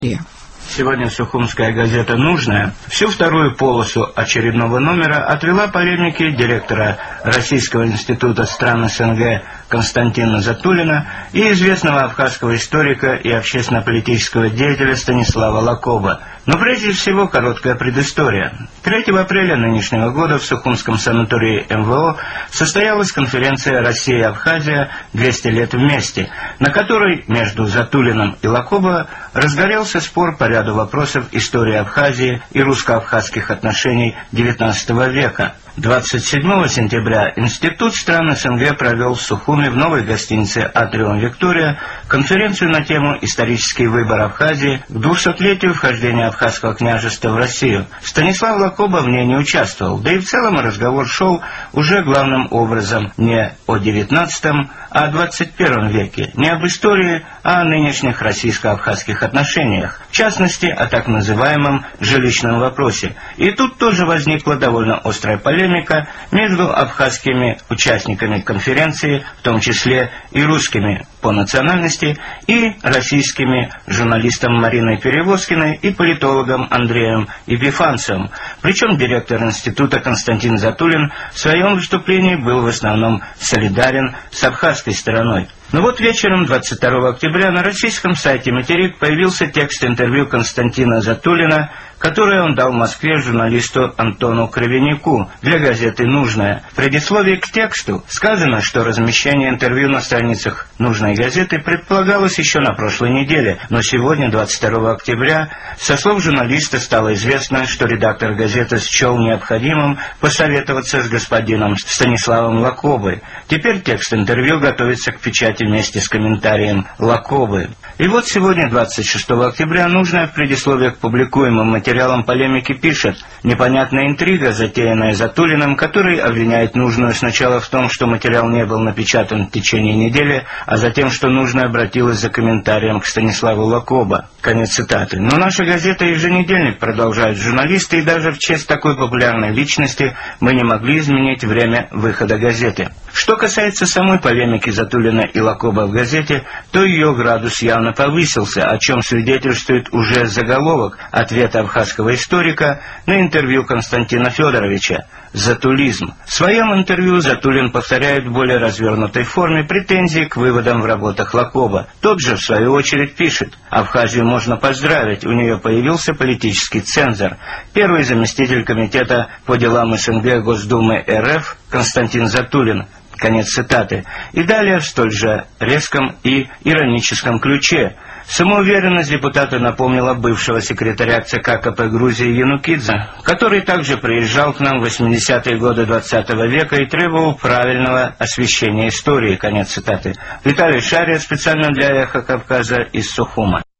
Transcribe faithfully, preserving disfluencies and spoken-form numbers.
Сегодня сухумская газета «Нужная» всю вторую полосу очередного номера отвела полемике директора Российского института стран СНГ Константина Затулина и известного абхазского историка и общественно-политического деятеля Станислава Лакоба. Но прежде всего короткая предыстория. третьего апреля нынешнего года в Сухумском санатории эм вэ о состоялась конференция «Россия-Абхазия. двести лет вместе», на которой между Затулиным и Лакоба разгорелся спор по ряду вопросов истории Абхазии и русско-абхазских отношений девятнадцатого века. двадцать седьмого сентября Институт стран СНГ провел в Сухуми в новой гостинице «Атриум Виктория» конференцию на тему «Исторический выбор Абхазии к двухсотлетию вхождения Абхазского княжества в Россию». Станислав Лакоба в ней не участвовал, да и в целом разговор шел уже главным образом не о девятнадцатом, а о двадцать первом веке, не об истории, а о нынешних российско-абхазских отношениях, в частности, о так называемом жилищном вопросе. И тут тоже возникла довольно острая полемика между абхазскими участниками конференции, в том числе и русскими по национальности, и российскими журналистом Мариной Перевозкиной и политологом Андреем Епифанцевым. Причем директор института Константин Затулин в своем выступлении был в основном солидарен с абхазской стороной. Но вот вечером двадцать второго октября на российском сайте «Материк» появился текст интервью Константина Затулина, которое он дал в Москве журналисту Антону Кровянику для газеты «Нужная». В предисловии к тексту сказано, что размещение интервью на страницах «Нужной газеты» предполагалось еще на прошлой неделе, но сегодня, двадцать второго октября, со слов журналиста стало известно, что редактор газеты счел необходимым посоветоваться с господином Станиславом Лакобой. Теперь текст интервью готовится к печати вместе с комментарием Лакобы. И вот сегодня, двадцать шестого октября, «Нужная» в предисловии к публикуемым материалам полемики пишет: «Непонятная интрига, затеянная Затулиным, который обвиняет Нужную сначала в том, что материал не был напечатан в течение недели, а затем, что Нужная обратилась за комментарием к Станиславу Лакоба». Конец цитаты. Но наша газета «Еженедельник», продолжают журналисты, и даже в честь такой популярной личности мы не могли изменить время выхода газеты. Что касается самой полемики Затулина и Лакоба в газете, то ее градус явно повысился, о чем свидетельствует уже заголовок ответа абхазского историка на интервью Константина Федоровича «Затулизм». В своем интервью Затулин повторяет в более развернутой форме претензии к выводам в работах Лакоба. Тот же, в свою очередь, пишет: «Абхазию можно поздравить, у нее появился политический цензор. Первый заместитель комитета по делам СНГ Госдумы РФ Константин Затулин». Конец цитаты. И далее в столь же резком и ироническом ключе. Самоуверенность депутата напомнила бывшего секретаря ЦК КП Грузии Янукидзе, который также приезжал к нам в восьмидесятые годы двадцатого века и требовал правильного освещения истории. Конец цитаты. Виталий Шария специально для «Эхо Кавказа» из Сухума.